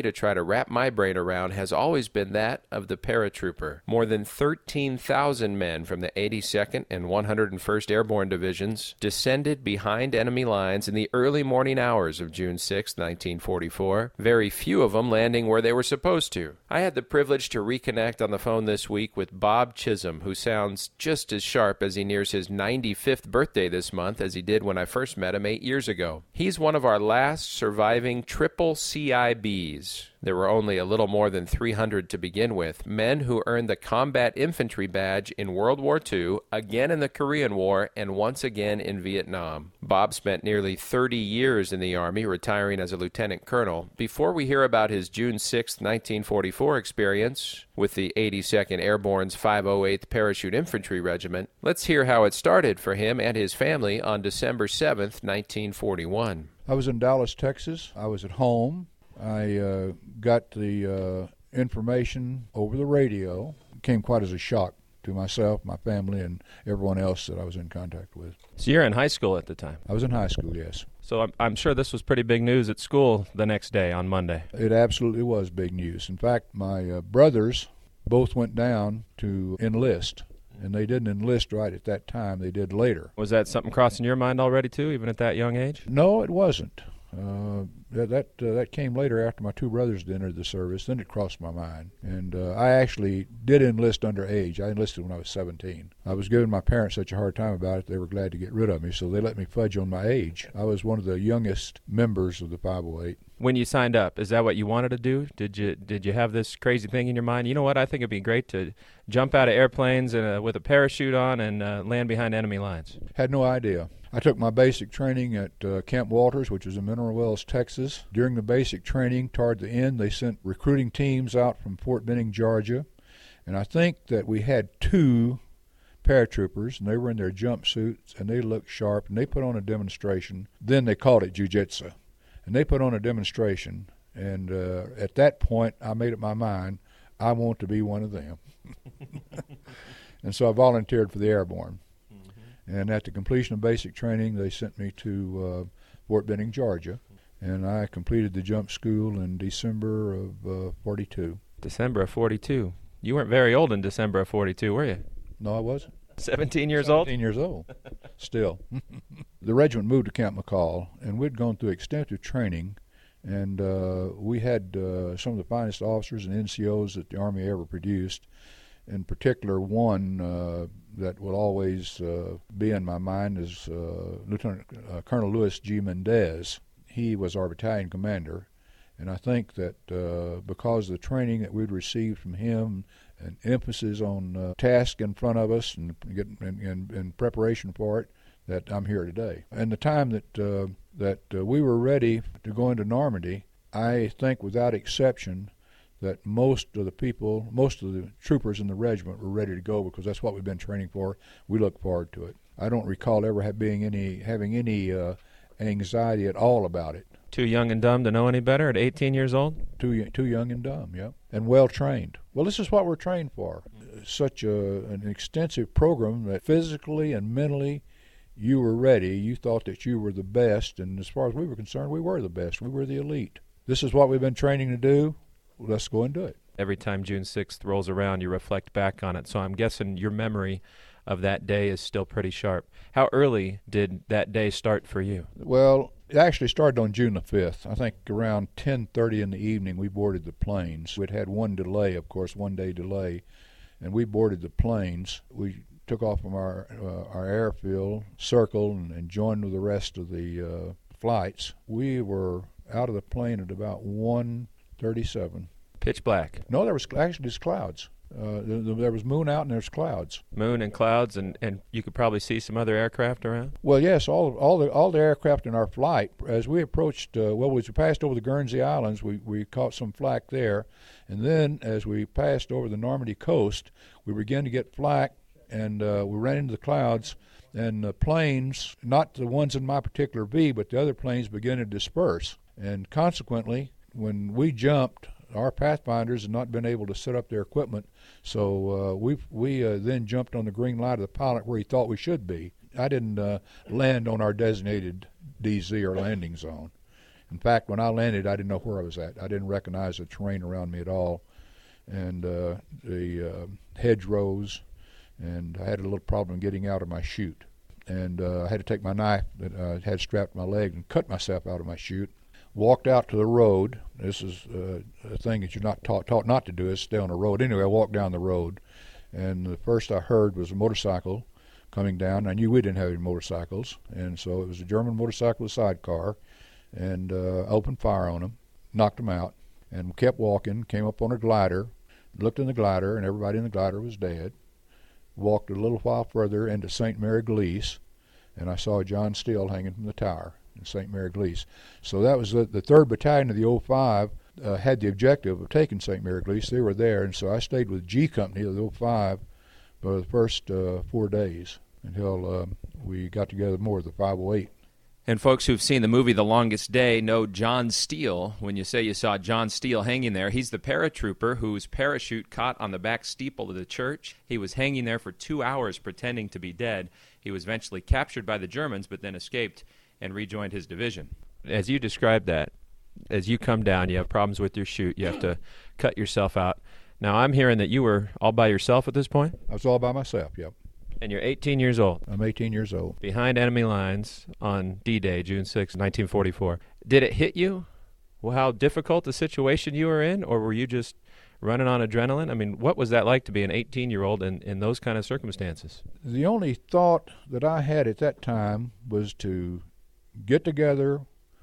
B: to wrap my brain around has always been that of the paratrooper. More than thirteen thousand men from the eighty-second and one hundred first Airborne Divisions descended behind enemy lines in the early morning hours of June sixth, nineteen forty-four, very few of them landing where they were supposed to. I had the privilege to reconnect on the phone this week with Bob Chisholm, who sounds just as sharp as he nears his ninety-fifth birthday this month as he did when I first met him eight years ago. He's one of our last surviving triple C I Bs. There were only a little more than three hundred to begin with, men who earned the Combat Infantry Badge in World War Two, again in the Korean War, and once again in Vietnam. Bob spent nearly thirty years in the Army, retiring as a lieutenant colonel. Before we hear about his June sixth, nineteen forty-four experience with the eighty-second Airborne's five oh eighth Parachute Infantry Regiment, let's hear how it started for him and his family on December seventh, nineteen forty-one.
G: I was in Dallas, Texas. I was at home. I uh, got the uh, information over the radio. It came quite as a shock to myself, my family, and everyone else that I was in contact with.
F: So you're in high school at the time?
G: I was in high school, yes.
F: So I'm, I'm sure this was pretty big news at school the next day on Monday.
G: It absolutely was big news. In fact, my uh, brothers both went down to enlist, and they didn't enlist right at that time. They did later.
F: Was that something crossing your mind already, too, even at that young age?
G: No, it wasn't. Uh, that that, uh, that came later after my two brothers had entered the service. Then it crossed my mind. And uh, I actually did enlist underage. I enlisted when I was seventeen. I was giving my parents such a hard time about it, they were glad to get rid of me, so they let me fudge on my age. I was one of the youngest members of the five oh eight.
F: When you signed up, is that what you wanted to do? Did you did you have this crazy thing in your mind? You know what, I think it'd be great to jump out of airplanes and, uh, with a parachute on and uh, land behind enemy lines.
G: Had no idea. I took my basic training at uh, Camp Walters, which is in Mineral Wells, Texas. During the basic training, toward the end, they sent recruiting teams out from Fort Benning, Georgia. And I think that we had two paratroopers, and they were in their jumpsuits, and they looked sharp, and they put on a demonstration. Then they called it jiu-jitsu. And they put on a demonstration, and uh, at that point, I made up my mind, I want to be one of them. And so I volunteered for the Airborne. And at the completion of basic training, they sent me to uh, Fort Benning, Georgia, and I completed the jump school in December of uh, forty-two.
F: December of forty-two. You weren't very old in December of forty-two, were you?
G: No, I wasn't.
F: seventeen years old?
G: seventeen years old, still. The regiment moved to Camp McCall, and we'd gone through extensive training, and uh, we had uh, some of the finest officers and N C Os that the Army ever produced. In particular, one uh, that will always uh, be in my mind is uh, Lieutenant uh, Colonel Louis G. Mendez. He was our battalion commander, and I think that uh, because of the training that we'd received from him and emphasis on uh, task in front of us and getting in, in, in preparation for it, that I'm here today. And the time that uh, that uh, we were ready to go into Normandy, I think without exception that most of the people, most of the troopers in the regiment were ready to go because that's what we've been training for. We look forward to it. I don't recall ever have being any, having any uh, anxiety at all about it.
F: Too young and dumb to know any better at eighteen years old?
G: Too, too young and dumb, yeah. And well trained. Well, this is what we're trained for. Such a, an extensive program that physically and mentally you were ready. You thought that you were the best, and as far as we were concerned, we were the best. We were the elite. This is what we've been training to do. Let's go and do it.
F: Every time June sixth rolls around, you reflect back on it. So I'm guessing your memory of that day is still pretty sharp. How early did that day start for you?
G: Well, it actually started on June the fifth. I think around ten thirty in the evening we boarded the planes. We'd had one delay, of course, one day delay, and we boarded the planes. We took off from our uh, our airfield, circled, and, and joined with the rest of the uh, flights. We were out of the plane at about one thirty-seven.
F: Pitch black.
G: No, there was actually just clouds. Uh, there, there was moon out and there's clouds.
F: Moon and clouds, and, and you could probably see some other aircraft around?
G: Well, yes, all all the all the aircraft in our flight. As we approached, uh, well, as we passed over the Guernsey Islands, we, we caught some flak there. And then as we passed over the Normandy coast, we began to get flak, and uh, we ran into the clouds. And the planes, not the ones in my particular V, but the other planes began to disperse. And consequently, when we jumped, our pathfinders had not been able to set up their equipment, so uh, we we uh, then jumped on the green light of the pilot where he thought we should be. I didn't uh, land on our designated D Z or landing zone. In fact, when I landed, I didn't know where I was at. I didn't recognize the terrain around me at all. And uh, the uh, hedgerows, and I had a little problem getting out of my chute. And uh, I had to take my knife that I had strapped to my leg and cut myself out of my chute. Walked out to the road. This is uh, a thing that you're not taught, taught not to do, is stay on the road. Anyway, I walked down the road, and the first I heard was a motorcycle coming down. I knew we didn't have any motorcycles, and so it was a German motorcycle with a sidecar, and uh, opened fire on them, knocked them out, and kept walking, came up on a glider, looked in the glider, and everybody in the glider was dead. Walked a little while further into Saint Mary Glise, and I saw John Steele hanging from the tower in Saint Mary Glise. So that was the, the third Battalion of the oh five uh, had the objective of taking Saint Mary Glise. They were there, and so I stayed with G Company of the oh five for the first uh, four days until uh, we got together more with the five oh eight.
B: And folks who've seen the movie The Longest Day know John Steele. When you say you saw John Steele hanging there, he's the paratrooper whose parachute caught on the back steeple of the church. He was hanging there for two hours pretending to be dead. He was eventually captured by the Germans, but then escaped and rejoined his division.
F: As you described that, as you come down, you have problems with your chute, you have to cut yourself out. Now, I'm hearing that you were all by yourself at this point?
G: I was all by myself, yep.
F: And you're eighteen years old.
G: I'm eighteen years old.
F: Behind enemy lines on D-Day, June sixth, nineteen forty-four. Did it hit you? Well, how difficult the situation you were in, or were you just running on adrenaline? I mean, what was that like to be an eighteen-year-old in, in those kind of circumstances?
G: The only thought that I had at that time was to get together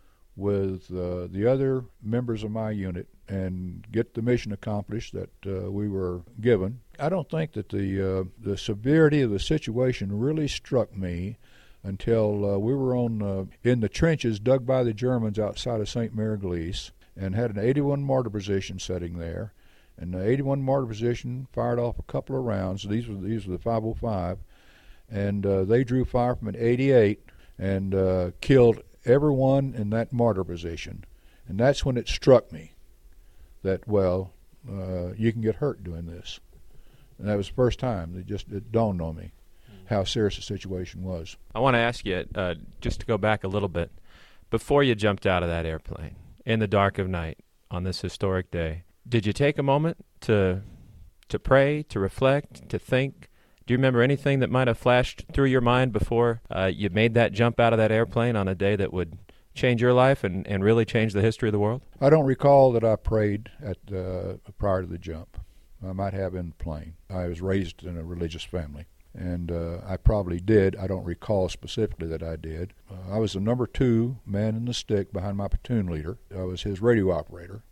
G: with uh, the other members of my unit and get the mission accomplished that uh, we were given. I don't think that the uh, the severity of the situation really struck me until uh, we were on uh, in the trenches dug by the Germans outside of Saint Mary Glise, and had an eighty-one mortar position sitting there. And the eighty-one mortar position fired off a couple of rounds. These were these were the five oh five, and uh, they drew fire from an eighty-eight and uh, killed everyone in that mortar position. And that's when it struck me that, well, uh, you can get hurt doing this. And that was the first time that just it dawned on me how serious the situation was.
F: I want to ask you, uh, just to go back a little bit, before you jumped out of that airplane in the dark of night on this historic day, did you take a moment to to pray, to reflect, to think? Do you remember anything that might have flashed through your mind before uh, you made that jump out of that airplane on a day that would change your life and, and really change the history of the world?
G: I don't recall that I prayed at uh, prior to the jump. I might have in the plane. I was raised in a religious family, and uh, I probably did. I don't recall specifically that I did. Uh, I was the number two man in the stick behind my platoon leader. I was his radio operator.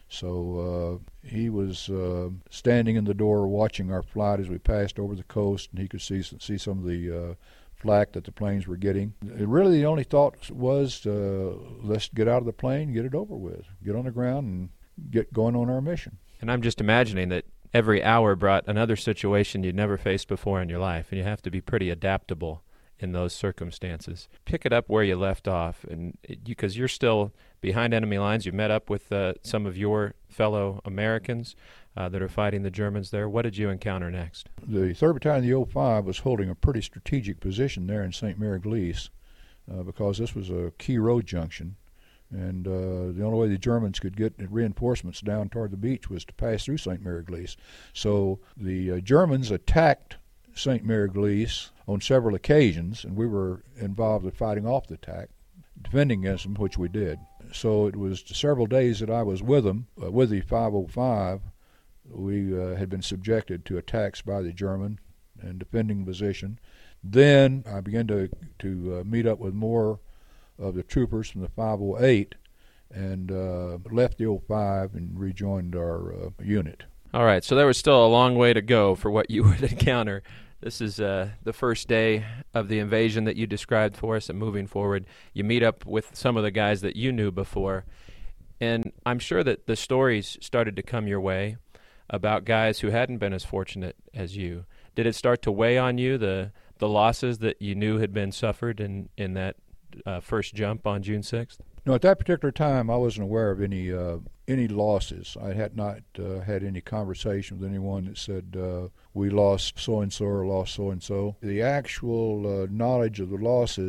G: So uh, he was uh, standing in the door watching our flight as we passed over the coast, and he could see see some of the uh, flak that the planes were getting. It really, the only thought was, uh, let's get out of the plane, get it over with, get on the ground, and get going on our mission.
F: And I'm just imagining that every hour brought another situation you'd never faced before in your life, and you have to be pretty adaptable in those circumstances. Pick it up where you left off, and because you, you're still behind enemy lines. You met up with uh, some of your fellow Americans uh, that are fighting the Germans there. What did you encounter next?
G: The third Battalion of the oh five was holding a pretty strategic position there in Saint Mary Glise uh, because this was a key road junction, and uh, the only way the Germans could get reinforcements down toward the beach was to pass through Saint Mary Glise. So the uh, Germans attacked Saint Mary Glise on several occasions, and we were involved in fighting off the attack, defending against them, which we did. So it was several days that I was with them, uh, with the five oh five. We uh, had been subjected to attacks by the German and defending position. Then I began to, to uh, meet up with more of the troopers from the five oh eight and uh, left the oh five and rejoined our uh, unit.
F: All right, so there was still a long way to go for what you would encounter. This is uh, the first day of the invasion that you described for us, and moving forward, you meet up with some of the guys that you knew before. And I'm sure that the stories started to come your way about guys who hadn't been as fortunate as you. Did it start to weigh on you, the the losses that you knew had been suffered in, in that uh, first jump on June sixth?
G: No, at that particular time, I wasn't aware of any uh, any losses. I had not uh, had any conversation with anyone that said uh, we lost so-and-so or lost so-and-so. The actual uh, knowledge of the losses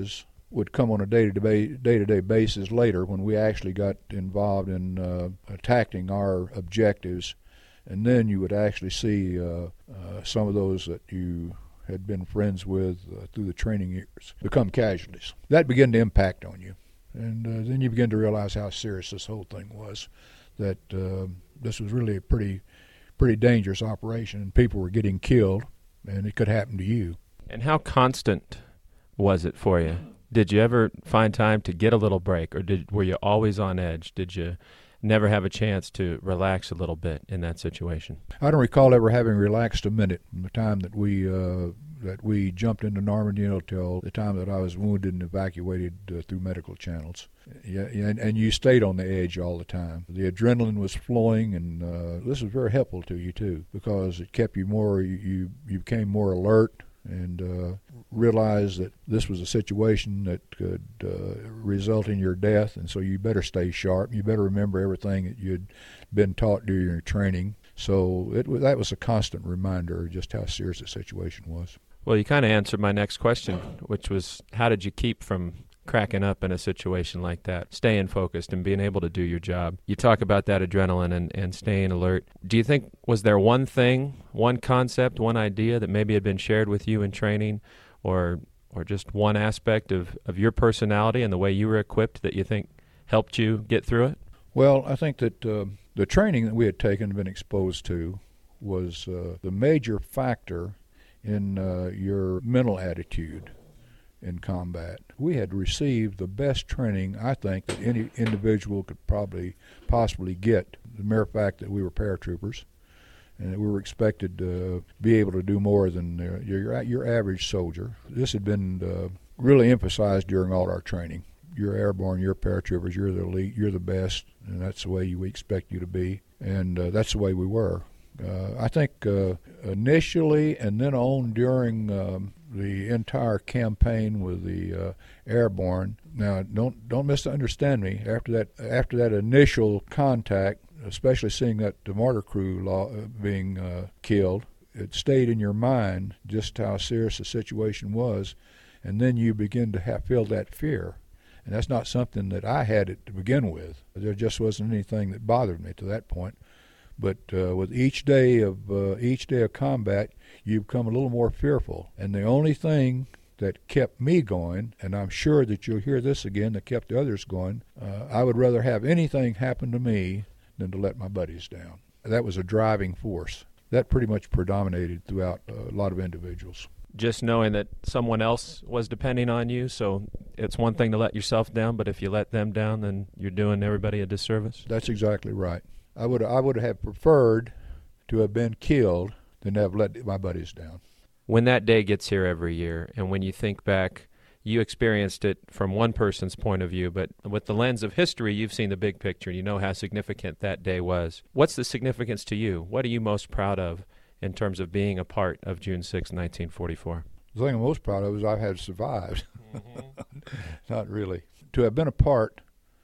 G: would come on a day-to-day, day-to-day basis later when we actually got involved in uh, attacking our objectives. And then you would actually see uh, uh, some of those that you had been friends with uh, through the training years become casualties. That began to impact on you. And uh, then you begin to realize how serious this whole thing was, that uh, this was really a pretty, pretty dangerous operation, and people were getting killed, and it could happen to you.
F: And how constant was it for you? Did you ever find time to get a little break, or did were you always on edge? Did you never have a chance to relax a little bit in that situation?
G: I don't recall ever having relaxed a minute from the time that we uh, that we jumped into Normandy till the time that I was wounded and evacuated uh, through medical channels. Yeah, and, and you stayed on the edge all the time. The adrenaline was flowing, and uh, this was very helpful to you too, because it kept you more. You you, you became more alert, and uh, realized that this was a situation that could uh, result in your death, and so you better stay sharp. You better remember everything that you'd been taught during your training. So it was, that was a constant reminder of just how serious the situation was.
F: Well, you kind of answered my next question, which was how did you keep from cracking up in a situation like that, staying focused and being able to do your job? You talk about that adrenaline and, and staying alert. Do you think, was there one thing, one concept, one idea that maybe had been shared with you in training, or or just one aspect of, of your personality and the way you were equipped that you think helped you get through it?
G: Well, I think that uh, the training that we had taken and been exposed to was uh, the major factor in uh, your mental attitude in combat. We had received the best training, I think, that any individual could probably possibly get. The mere fact that we were paratroopers and that we were expected to be able to do more than uh, your, your average soldier. This had been uh, really emphasized during all our training. You're airborne, you're paratroopers, you're the elite, you're the best, and that's the way you, we expect you to be. And uh, that's the way we were. Uh, I think uh, initially and then on during um, the entire campaign with the uh, airborne. Now, don't don't misunderstand me. After that, after that initial contact, especially seeing that the mortar crew law, uh, being uh, killed, it stayed in your mind just how serious the situation was, and then you begin to have feel that fear. And that's not something that I had it to begin with. There just wasn't anything that bothered me to that point. But uh, with each day of uh, each day of combat, you become a little more fearful. And the only thing that kept me going, and I'm sure that you'll hear this again, that kept the others going, uh, I would rather have anything happen to me than to let my buddies down. That was a driving force. That pretty much predominated throughout a lot of individuals.
F: Just knowing that someone else was depending on you, so it's one thing to let yourself down, but if you let them down, then you're doing everybody a disservice?
G: That's exactly right. I would I would have preferred to have been killed than to have let my buddies down.
F: When that day gets here every year, and when you think back, you experienced it from one person's point of view, but with the lens of history, you've seen the big picture, and you know how significant that day was. What's the significance to you? What are you most proud of in terms of being a part of June sixth, nineteen forty-four?
G: The thing I'm most proud of is I had survived. Mm-hmm. Not really. To have been a part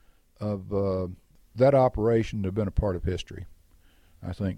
G: of uh, that operation, to have been a part of history, I think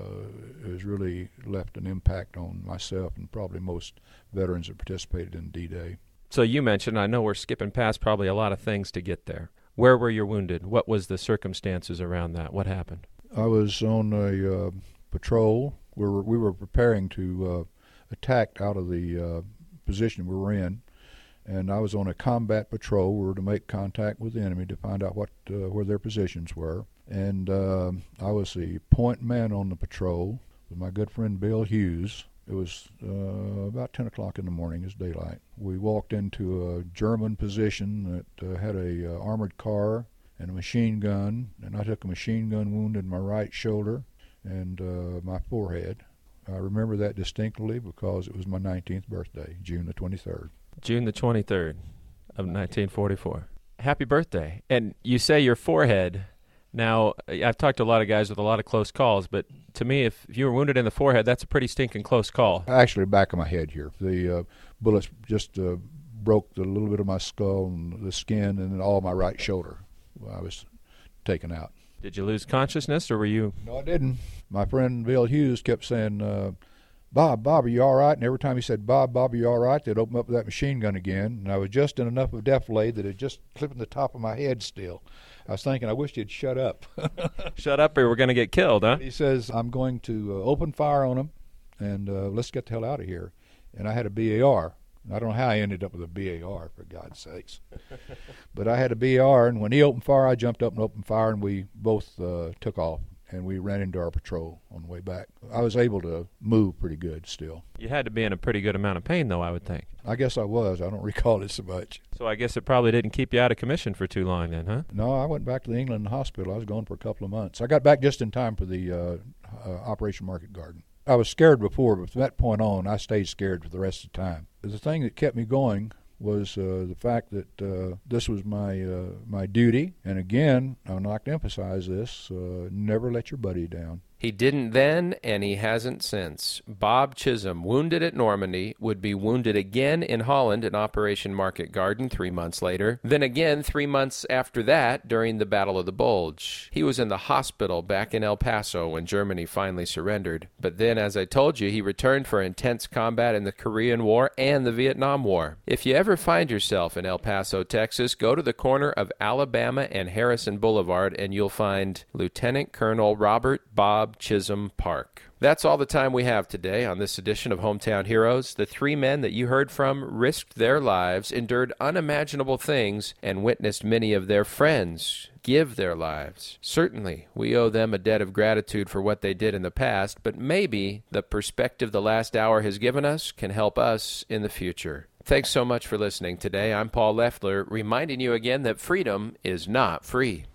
G: uh, has really left an impact on myself and probably most veterans that participated in D-Day.
F: So you mentioned, I know we're skipping past probably a lot of things to get there. Where were you wounded? What was the circumstances around that? What happened?
G: I was on a uh, patrol. We were, we were preparing to uh, attack out of the uh, position we were in, and I was on a combat patrol. We were to make contact with the enemy to find out what uh, where their positions were. And uh, I was the point man on the patrol with my good friend Bill Hughes. It was uh, about ten o'clock in the morning, it's daylight. We walked into a German position that uh, had a uh, armored car and a machine gun, and I took a machine gun wound in my right shoulder and uh, my forehead. I remember that distinctly because it was my nineteenth birthday, June the twenty-third.
F: June the twenty-third of nineteen forty-four. Happy birthday. And you say your forehead. Now, I've talked to a lot of guys with a lot of close calls, but to me, if you were wounded in the forehead, that's a pretty stinking close call.
G: Actually, back of my head here. The uh, bullets just uh, broke the little bit of my skull and the skin and then all my right shoulder. I was taken out.
F: Did you lose consciousness, or were you?
G: No, I didn't. My friend Bill Hughes kept saying, uh, Bob, Bob, are you all right? And every time he said, Bob, Bob, are you all right, they'd open up that machine gun again. And I was just in enough of defilade that it just clipped the top of my head still. I was thinking, I wish you'd shut up.
F: Shut up or we're going to get killed, huh?
G: He says, I'm going to uh, open fire on them, and uh, let's get the hell out of here. And I had a B A R. I don't know how I ended up with a B A R, for God's sakes. But I had a B A R, and when he opened fire, I jumped up and opened fire, and we both uh, took off. And we ran into our patrol on the way back. I was able to move pretty good still.
F: You had to be in a pretty good amount of pain, though, I would think.
G: I guess I was. I don't recall it so much.
F: So I guess it probably didn't keep you out of commission for too long then, huh?
G: No, I went back to the England hospital. I was gone for a couple of months. I got back just in time for the uh, uh, Operation Market Garden. I was scared before, but from that point on, I stayed scared for the rest of the time. The thing that kept me going was uh, the fact that uh, this was my uh, my duty. And again, I would like to emphasize this, uh, never let your buddy down.
B: He didn't then, and he hasn't since. Bob Chisholm, wounded at Normandy, would be wounded again in Holland in Operation Market Garden three months later, then again three months after that during the Battle of the Bulge. He was in the hospital back in El Paso when Germany finally surrendered. But then, as I told you, he returned for intense combat in the Korean War and the Vietnam War. If you ever find yourself in El Paso, Texas, go to the corner of Alabama and Harrison Boulevard, and you'll find Lieutenant Colonel Robert Bob Chisholm Park. That's all the time we have today on this edition of Hometown Heroes. The three men that you heard from risked their lives, endured unimaginable things, and witnessed many of their friends give their lives. Certainly, we owe them a debt of gratitude for what they did in the past, but maybe the perspective the last hour has given us can help us in the future. Thanks so much for listening today. I'm Paul Leffler, reminding you again that freedom is not free.